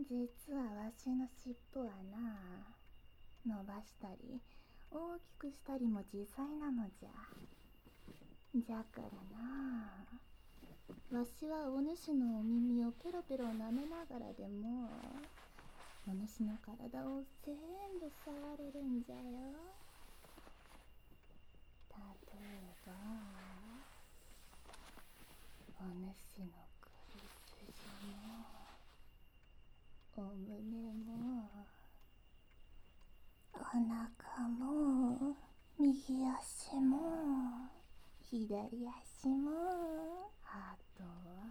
実はわしの尻尾はな、伸ばしたり大きくしたりも自在なのじゃ。じゃからな、わしはお主のお耳をペロペロ舐めながらでもお主の体を全部触れるんじゃよ。例えばお主の首筋もお胸もお腹も右足も左足も、あとは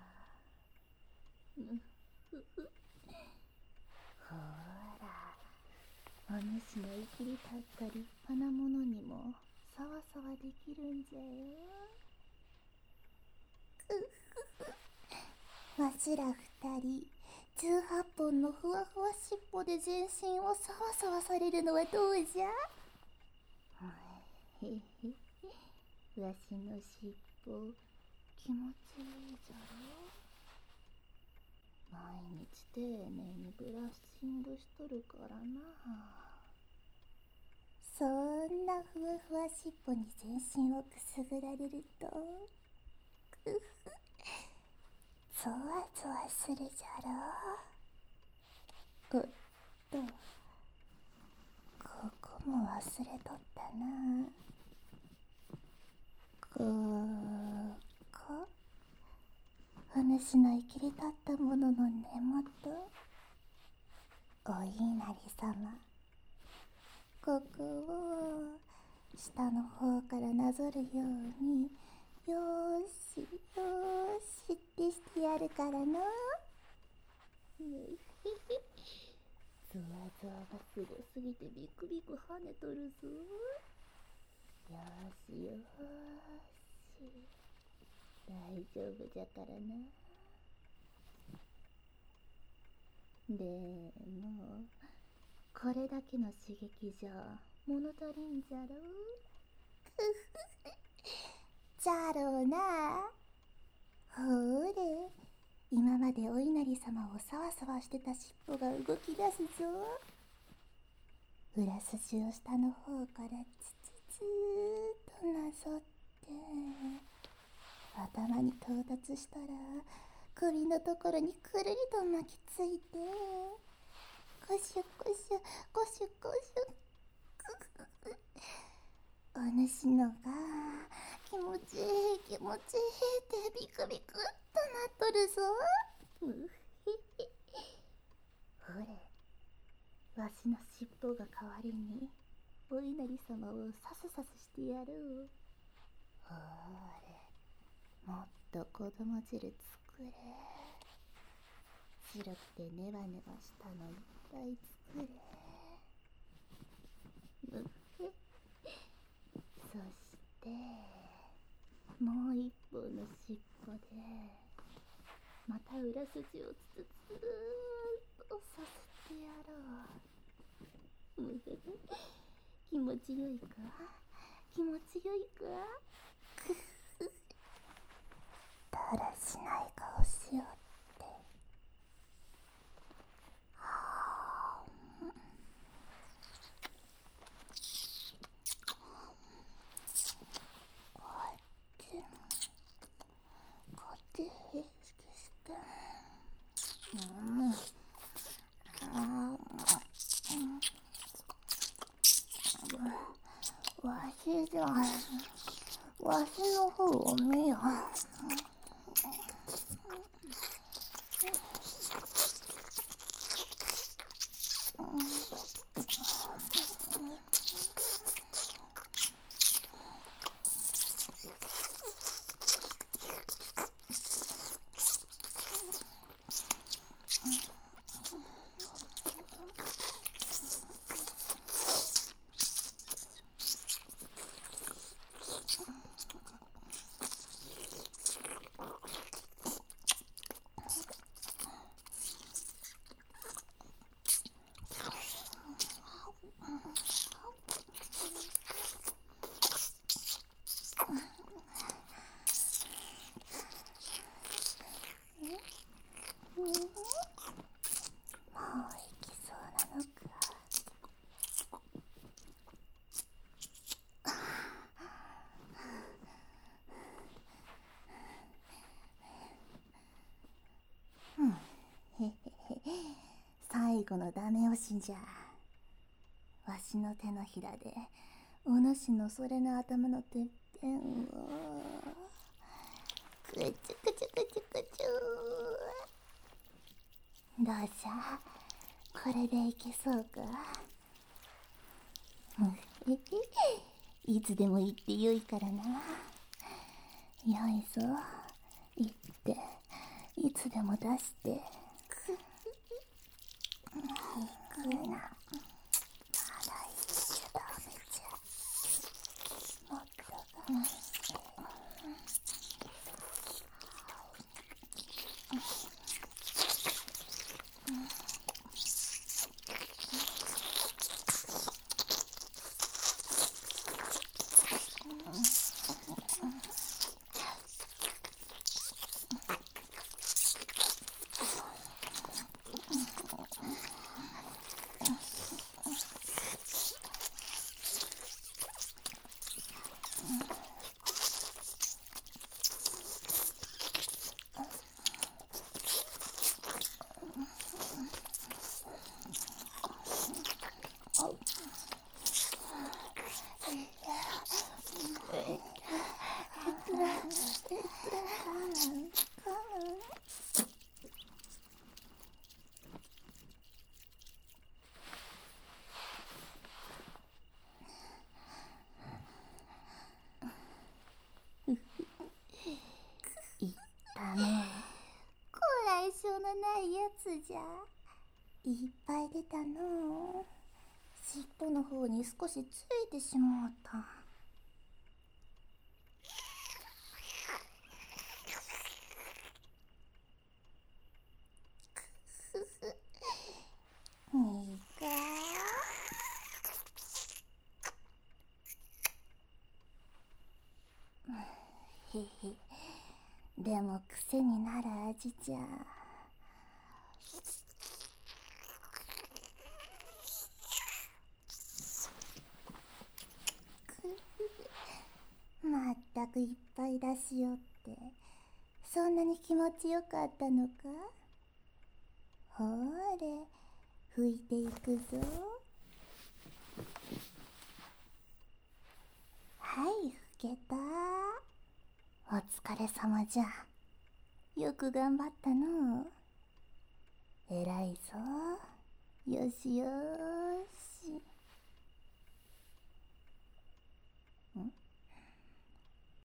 ほら、お主の生きり立った立派なものにもさわさわできるんじゃよ。わしら二人18本のふわふわ尻尾で全身をさわさわされるのはどうじゃ。わしの尻尾気持ちいいじゃろ。毎日丁寧にブラッシングしとるからな。そんなふわふわ尻尾に全身をくすぐられるとゾワゾワするじゃろ。おっと、ここも忘れとったな。こお主の生きり立ったものの根元、お稲荷様、ここを下の方からなぞるようによーしよーしってしてやるからな。ゾワゾワがすごすぎてビクビク跳ねとるぞ。よーしよーし、大丈夫じゃからな。でもこれだけの刺激じゃ物足りんじゃろ。じゃろうな。ほれ、今までお稲荷様をさわさわしてた尻尾が動き出すぞ。裏筋を下の方からツツツーとなぞって頭に到達したら首のところにくるりと巻きついてゴシュゴシュゴシュゴシュお主のが気持ちいい気持ちいいってビクビクっとなっとるぞ。ほれ、わしの尻尾が代わりにお稲荷様をさすさすしてやる。ほれ、もっと子供汁作れ。白くてネバネバしたのいっぱい作れ。そしてもう一方の尻尾でまた裏筋をツツツーッとさせてやろう。気持ちよいか、気持ちよいか。だらしない顔しよって。わしの方を見よ。 最後のダメ押しじゃ。わしの手のひらでお主のそれの頭のてっぺんをくちゅくちゅくちゅくちゅ。どうじゃ、これでいけそうか。いつでも言ってよいからな。よいぞ、言っていつでも出して。低いな。まだいいけどダメじゃ。もっと我慢して。いったね。こらえ性のないやつじゃ。いっぱい出たの。尻尾の方に少しついてしまった。いいか。へへ。でも癖になる味じゃ。まったくいっぱい出しよって、そんなに気持ちよかったのか。ほーれ、拭いていくぞ。はい、拭けた。お疲れ様じゃ。よく頑張ったの。えらいぞ。よしよー。